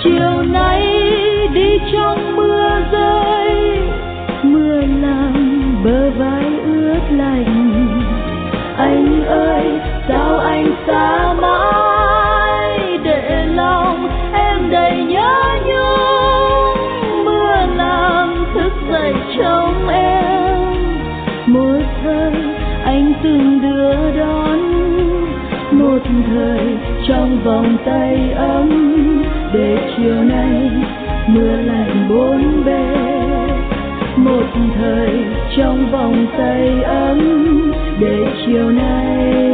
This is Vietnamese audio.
chiều nay đi trong mưa rơi, mưa làm bờ vai ướt lạnh. Anh ơi sao anh xa mãi, để lòng em đầy nhớ nhung. Mưa làm thức dậy trong em một thời anh từng đưa đón, một thời trong vòng tay ấm, để chiều nay mưa lạnh bốn bề. Một thời trong vòng tay ấm, để chiều nay